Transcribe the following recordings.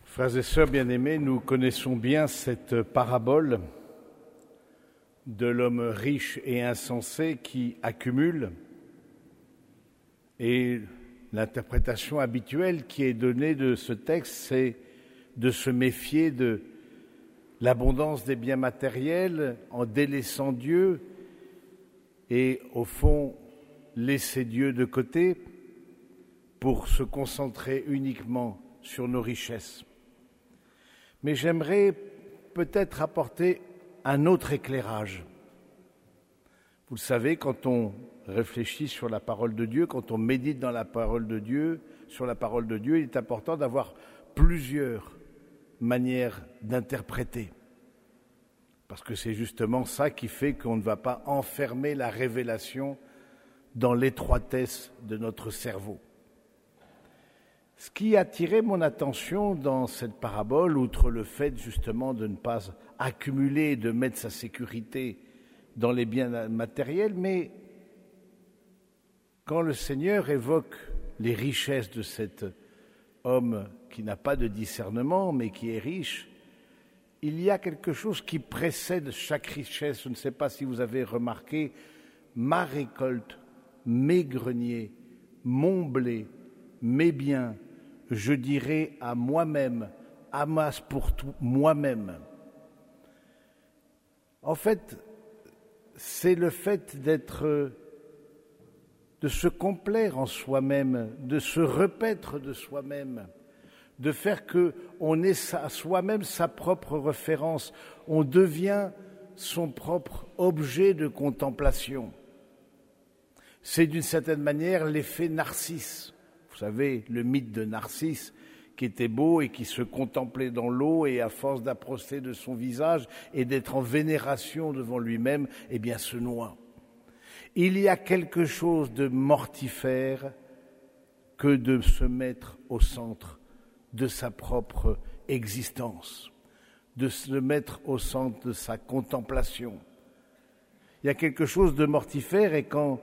Frères et sœurs bien-aimés, nous connaissons bien cette parabole de l'homme riche et insensé qui accumule, et l'interprétation habituelle qui est donnée de ce texte, c'est de se méfier de l'abondance des biens matériels en délaissant Dieu et au fond laisser Dieu de côté pour se concentrer uniquement sur nos richesses. Mais j'aimerais peut-être apporter un autre éclairage. Vous le savez, quand on réfléchit sur la parole de Dieu, quand on médite dans la parole de Dieu, sur la parole de Dieu, il est important d'avoir plusieurs manières d'interpréter. Parce que c'est justement ça qui fait qu'on ne va pas enfermer la révélation dans l'étroitesse de notre cerveau. Ce qui a attiré mon attention dans cette parabole, outre le fait justement de ne pas accumuler, de mettre sa sécurité dans les biens matériels, mais quand le Seigneur évoque les richesses de cet homme qui n'a pas de discernement, mais qui est riche, il y a quelque chose qui précède chaque richesse. Je ne sais pas si vous avez remarqué, ma récolte, mes greniers, mon blé, mes biens, je dirais à moi-même, amasse pour tout moi-même. En fait, c'est le fait de se complaire en soi-même, de se repaître de soi-même, de faire qu'on ait à soi-même sa propre référence. On devient son propre objet de contemplation. C'est d'une certaine manière l'effet Narcisse. Vous savez, le mythe de Narcisse, qui était beau et qui se contemplait dans l'eau et à force d'approcher de son visage et d'être en vénération devant lui-même, eh bien se noie. Il y a quelque chose de mortifère que de se mettre au centre de sa propre existence, de se mettre au centre de sa contemplation. Il y a quelque chose de mortifère et quand,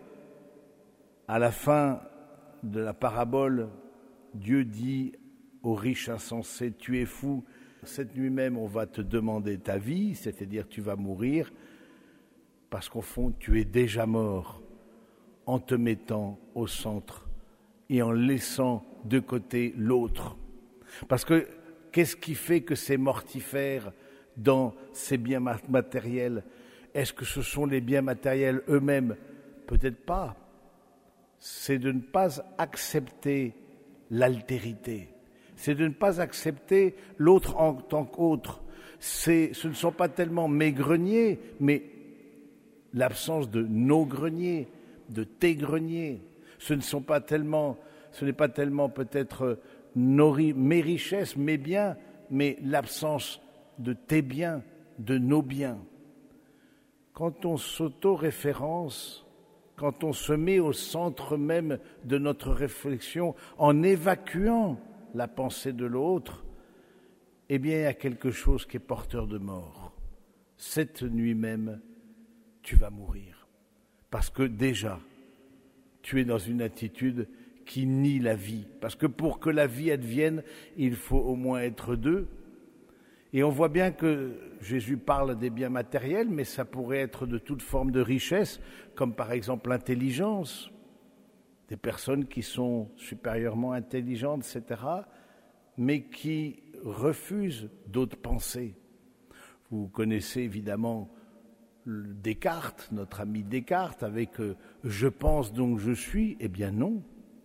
à la fin de la parabole, Dieu dit au riche insensé, tu es fou, cette nuit même on va te demander ta vie, c'est-à-dire tu vas mourir, parce qu'au fond tu es déjà mort en te mettant au centre et en laissant de côté l'autre. Parce que qu'est-ce qui fait que c'est mortifère dans ces biens matériels? Est-ce que ce sont les biens matériels eux-mêmes? Peut-être pas. C'est de ne pas accepter l'altérité, c'est de ne pas accepter l'autre en tant qu'autre. Ce ne sont pas tellement mes greniers, mais l'absence de nos greniers, de tes greniers. Ce n'est pas tellement peut-être mes richesses, mes biens, mais l'absence de tes biens, de nos biens. Quand on s'auto-référence, quand on se met au centre même de notre réflexion, en évacuant la pensée de l'autre, eh bien, il y a quelque chose qui est porteur de mort. Cette nuit même, tu vas mourir. Parce que déjà, tu es dans une attitude qui nie la vie. Parce que pour que la vie advienne, il faut au moins être deux. Et on voit bien que Jésus parle des biens matériels, mais ça pourrait être de toute forme de richesse, comme par exemple l'intelligence, des personnes qui sont supérieurement intelligentes, etc., mais qui refusent d'autres pensées. Vous connaissez évidemment Descartes, notre ami Descartes, avec « je pense donc je suis ». Eh bien non,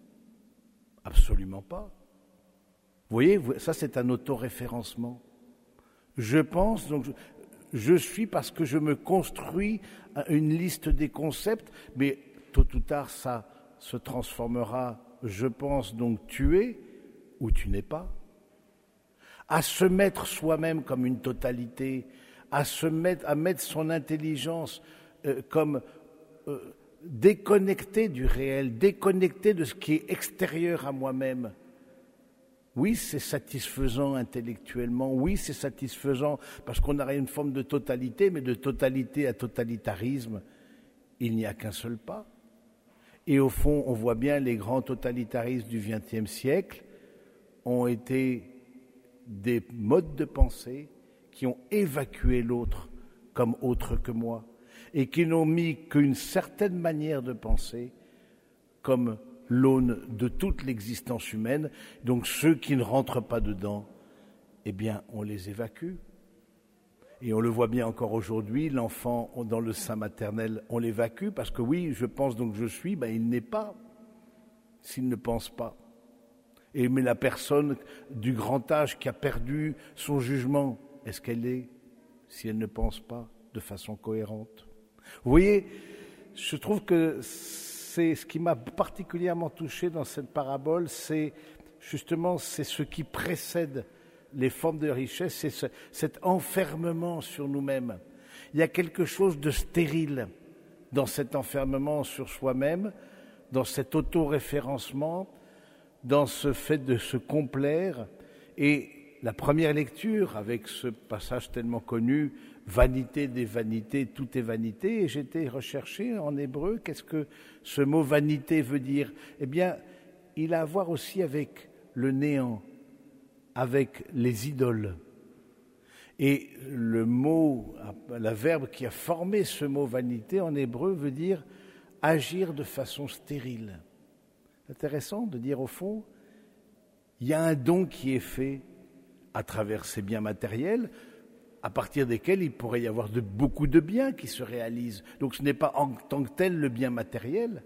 absolument pas. Vous voyez, ça c'est un autoréférencement. Je pense, donc je suis parce que je me construis une liste des concepts, mais tôt ou tard ça se transformera, je pense donc tu es ou tu n'es pas. À se mettre soi-même comme une totalité, à mettre son intelligence comme déconnectée du réel, déconnectée de ce qui est extérieur à moi-même. Oui, c'est satisfaisant intellectuellement, oui, c'est satisfaisant parce qu'on a une forme de totalité, mais de totalité à totalitarisme, il n'y a qu'un seul pas. Et au fond, on voit bien les grands totalitarismes du XXe siècle ont été des modes de pensée qui ont évacué l'autre comme autre que moi et qui n'ont mis qu'une certaine manière de penser comme l'aune de toute l'existence humaine. Donc ceux qui ne rentrent pas dedans, eh bien, on les évacue. Et on le voit bien encore aujourd'hui, l'enfant dans le sein maternel, on l'évacue parce que oui, je pense donc je suis, il n'est pas s'il ne pense pas. Mais la personne du grand âge qui a perdu son jugement, est-ce qu'elle est si elle ne pense pas de façon cohérente? Vous voyez, je trouve que c'est ce qui m'a particulièrement touché dans cette parabole, c'est ce qui précède les formes de richesse, c'est cet enfermement sur nous-mêmes. Il y a quelque chose de stérile dans cet enfermement sur soi-même, dans cet autoréférencement, dans ce fait de se complaire. Et la première lecture, avec ce passage tellement connu, « Vanité des vanités, tout est vanité », et j'étais recherché en hébreu, qu'est-ce que ce mot « vanité » veut dire? Eh bien, il a à voir aussi avec le néant, avec les idoles. Et le mot, la verbe qui a formé ce mot vanité en hébreu veut dire agir de façon stérile. C'est intéressant de dire au fond, il y a un don qui est fait à travers ces biens matériels, à partir desquels il pourrait y avoir beaucoup de biens qui se réalisent. Donc ce n'est pas en tant que tel le bien matériel,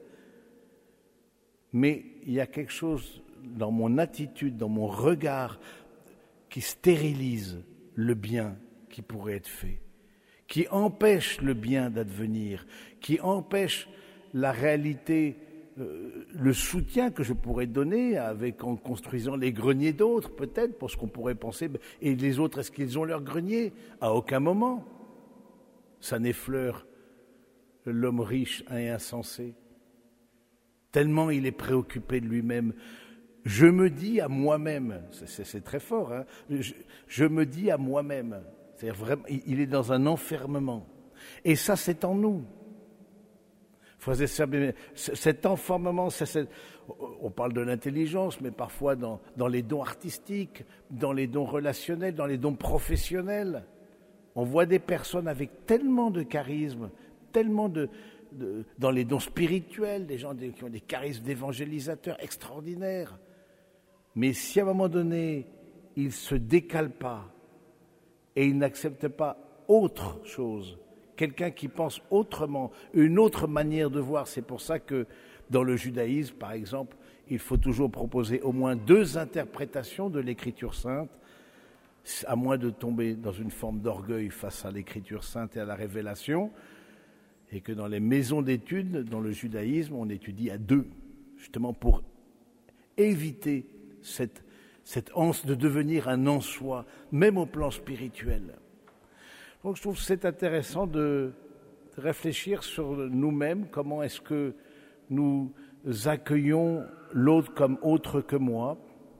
mais il y a quelque chose dans mon attitude, dans mon regard, qui stérilise le bien qui pourrait être fait, qui empêche le bien d'advenir, qui empêche la réalité, le soutien que je pourrais donner en construisant les greniers d'autres, peut-être, parce qu'on pourrait penser, et les autres, est-ce qu'ils ont leur grenier? À aucun moment. Ça n'effleure l'homme riche et insensé. Tellement il est préoccupé de lui-même. Je me dis à moi-même, c'est très fort, hein, je me dis à moi-même, c'est-à-dire vraiment, il est dans un enfermement. Et ça, c'est en nous. Cet enfermement, on parle de l'intelligence, mais parfois dans les dons artistiques, dans les dons relationnels, dans les dons professionnels. On voit des personnes avec tellement de charisme, tellement dans les dons spirituels, des gens qui ont des charismes d'évangélisateurs extraordinaires. Mais si à un moment donné, ils ne se décalent pas et ils n'acceptent pas autre chose, quelqu'un qui pense autrement, une autre manière de voir, c'est pour ça que dans le judaïsme, par exemple, il faut toujours proposer au moins 2 interprétations de l'Écriture sainte, à moins de tomber dans une forme d'orgueil face à l'Écriture sainte et à la révélation, et que dans les maisons d'études, dans le judaïsme, on étudie à 2, justement pour éviter cette anse de devenir un en-soi, même au plan spirituel. Donc je trouve que c'est intéressant de réfléchir sur nous-mêmes, comment est-ce que nous accueillons l'autre comme autre que moi,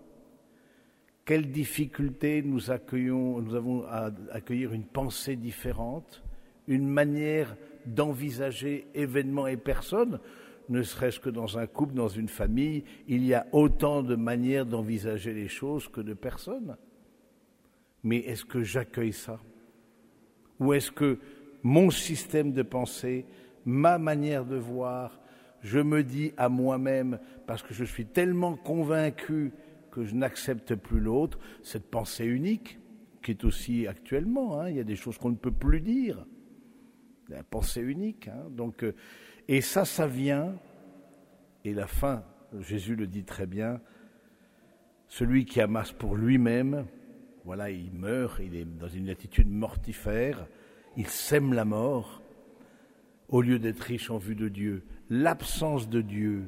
quelles difficultés nous avons à accueillir une pensée différente, une manière d'envisager événements et personnes, ne serait-ce que dans un couple, dans une famille, il y a autant de manières d'envisager les choses que de personnes. Mais est-ce que j'accueille ça? Ou est-ce que mon système de pensée, ma manière de voir, je me dis à moi-même, parce que je suis tellement convaincu que je n'accepte plus l'autre, cette pensée unique, qui est aussi actuellement, il y a des choses qu'on ne peut plus dire, la pensée unique. Donc, et ça vient, et la fin, Jésus le dit très bien, celui qui amasse pour lui-même, voilà, il meurt, il est dans une attitude mortifère, il sème la mort, au lieu d'être riche en vue de Dieu. L'absence de Dieu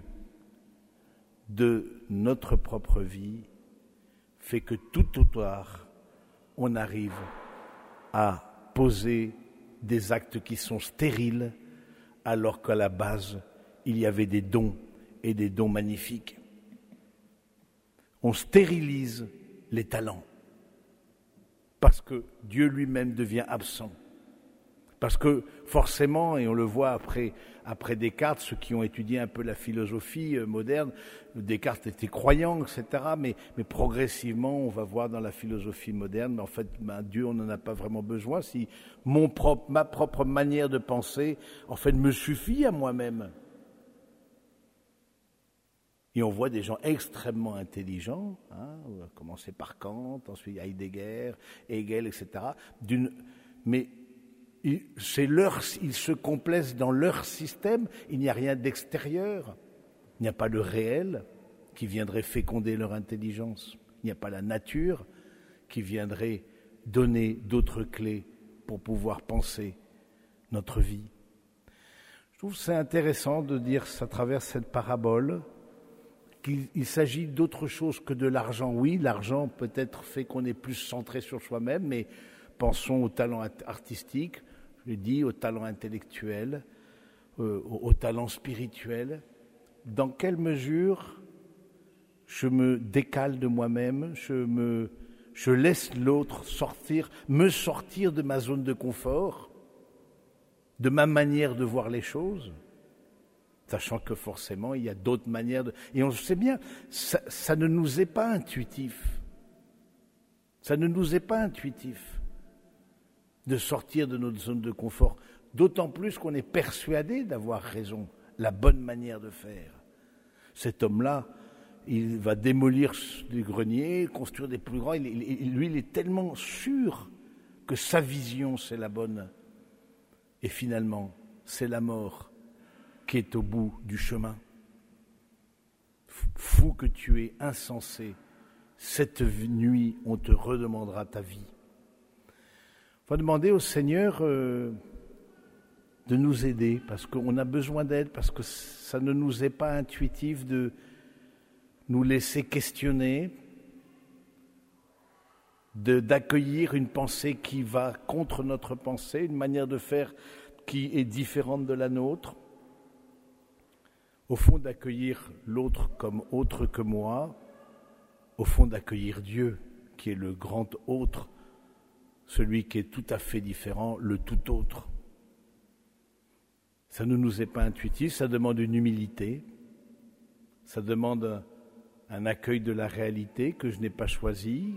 de notre propre vie fait que tout au tard, on arrive à poser des actes qui sont stériles, alors qu'à la base, il y avait des dons et des dons magnifiques. On stérilise les talents parce que Dieu lui-même devient absent, Parce que forcément, et on le voit après Descartes, ceux qui ont étudié un peu la philosophie moderne, Descartes était croyant, etc. Mais progressivement, on va voir dans la philosophie moderne, en fait, Dieu, on n'en a pas vraiment besoin. Si ma propre manière de penser, en fait, me suffit à moi-même. Et on voit des gens extrêmement intelligents, on va commencer par Kant, ensuite Heidegger, Hegel, etc. Mais ils se complaisent dans leur système, il n'y a rien d'extérieur, il n'y a pas le réel qui viendrait féconder leur intelligence, il n'y a pas la nature qui viendrait donner d'autres clés pour pouvoir penser notre vie. Je trouve que c'est intéressant de dire à travers cette parabole qu'il s'agit d'autre chose que de l'argent. Oui, l'argent peut-être fait qu'on est plus centré sur soi-même, mais pensons au talent artistique, je l'ai dit, au talent intellectuel, au talent spirituel. Dans quelle mesure je me décale de moi-même, je laisse l'autre me sortir de ma zone de confort, de ma manière de voir les choses, sachant que forcément il y a d'autres manières et on sait bien, ça ne nous est pas intuitif. Ça ne nous est pas intuitif de sortir de notre zone de confort, d'autant plus qu'on est persuadé d'avoir raison, la bonne manière de faire. Cet homme-là, il va démolir des greniers, construire des plus grands, lui il est tellement sûr que sa vision c'est la bonne, et finalement c'est la mort qui est au bout du chemin. Fou que tu es, insensé, cette nuit on te redemandera ta vie. Il faut demander au Seigneur de nous aider, parce qu'on a besoin d'aide, parce que ça ne nous est pas intuitif de nous laisser questionner, d'accueillir une pensée qui va contre notre pensée, une manière de faire qui est différente de la nôtre. Au fond, d'accueillir l'autre comme autre que moi, au fond, d'accueillir Dieu, qui est le grand autre, celui qui est tout à fait différent, le tout autre. Ça ne nous est pas intuitif, ça demande une humilité, ça demande un accueil de la réalité que je n'ai pas choisi,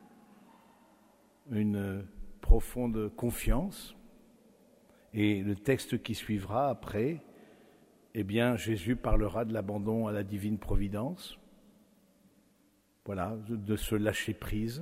une profonde confiance. Et le texte qui suivra après, eh bien, Jésus parlera de l'abandon à la divine providence. Voilà, de se lâcher prise.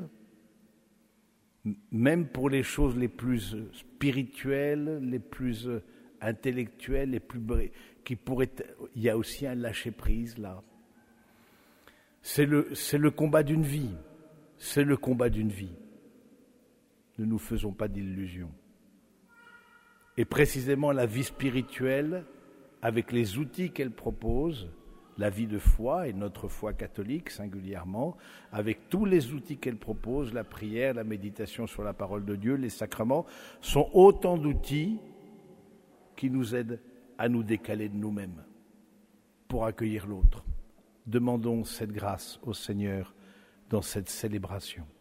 Même pour les choses les plus spirituelles, les plus intellectuelles, il y a aussi un lâcher prise là. C'est le combat d'une vie. C'est le combat d'une vie. Ne nous faisons pas d'illusions. Et précisément la vie spirituelle, avec les outils qu'elle propose, la vie de foi et notre foi catholique singulièrement, avec tous les outils qu'elle propose, la prière, la méditation sur la parole de Dieu, les sacrements, sont autant d'outils qui nous aident à nous décaler de nous-mêmes pour accueillir l'autre. Demandons cette grâce au Seigneur dans cette célébration.